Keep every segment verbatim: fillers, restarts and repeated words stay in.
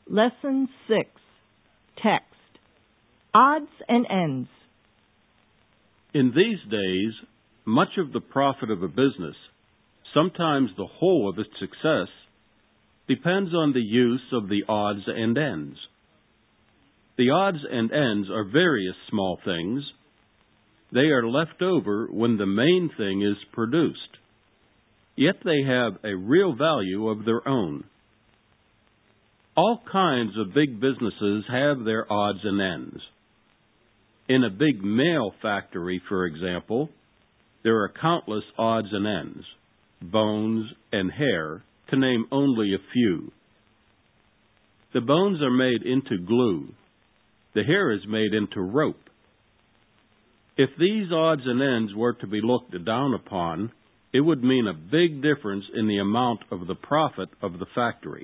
Lesson six. Text. Odds and ends. In these days, much of the profit of a business, sometimes the whole of its success, depends on the use of the odds and ends. The odds and ends are various small things. They are left over when the main thing is produced. Yet they have a real value of their own. All kinds of big businesses have their odds and ends. In a big mail factory, for example, there are countless odds and ends, bones and hair, to name only a few. The bones are made into glue. The hair is made into rope. If these odds and ends were to be looked down upon, it would mean a big difference in the amount of the profit of the factory.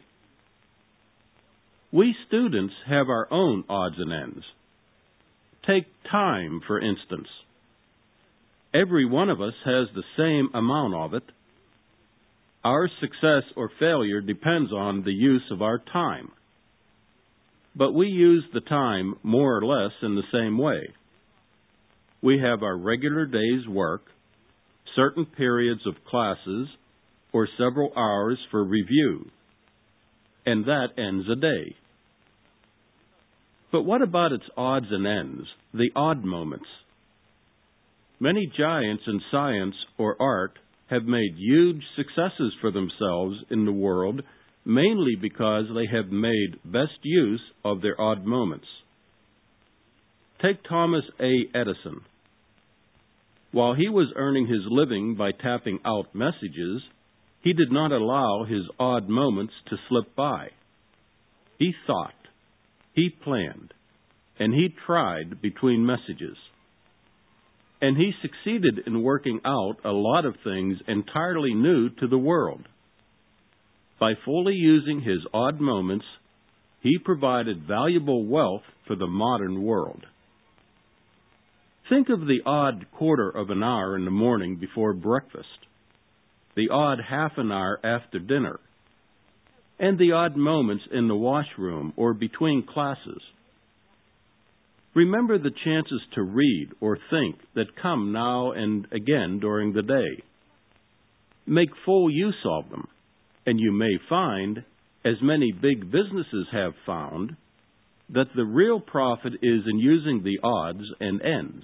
We students have our own odds and ends. Take time, for instance. Every one of us has the same amount of it. Our success or failure depends on the use of our time. But we use the time more or less in the same way. We have our regular day's work, certain periods of classes, or several hours for review, and that ends a day. But what about its odds and ends, the odd moments? Many giants in science or art have made huge successes for themselves in the world, mainly because they have made best use of their odd moments. Take Thomas A. Edison. While he was earning his living by tapping out messages, he did not allow his odd moments to slip by. He thought, he planned, and he tried between messages. And he succeeded in working out a lot of things entirely new to the world. By fully using his odd moments, he provided valuable wealth for the modern world. Think of the odd quarter of an hour in the morning before breakfast, the odd half an hour after dinner, and the odd moments in the washroom or between classes. Remember the chances to read or think that come now and again during the day. Make full use of them, and you may find, as many big businesses have found, that the real profit is in using the odds and ends.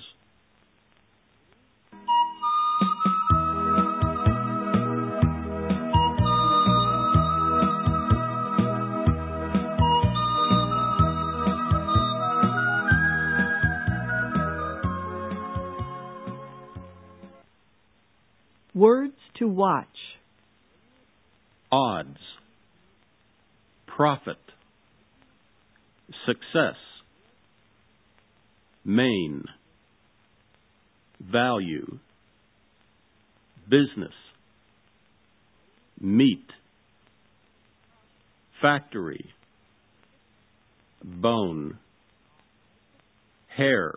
Words to watch. Odds. Profit. Success. Main. Value. Business. Meat. Factory. Bone. Hair.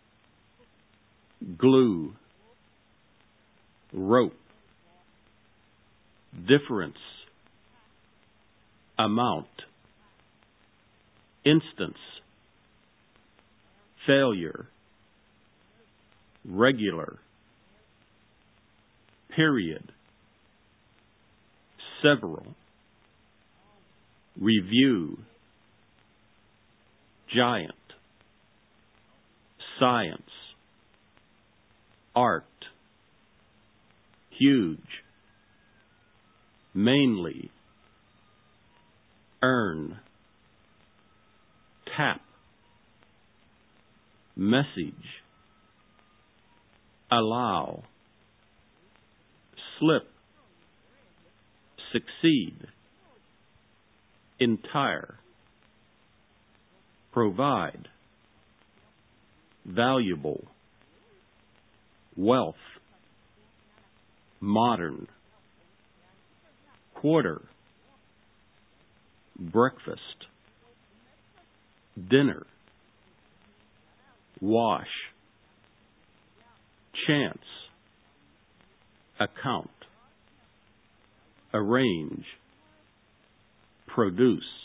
Glue. Rope. Difference. Amount. Instance. Failure. Regular. Period. Several. Review. Giant. Science. Art. Huge. Mainly. Earn. Tap. Message. Allow. Slip. Succeed. Entire. Provide. Valuable. Wealth. Modern. Quarter. Breakfast. Dinner. Wash. Chance. Account. Arrange. Produce.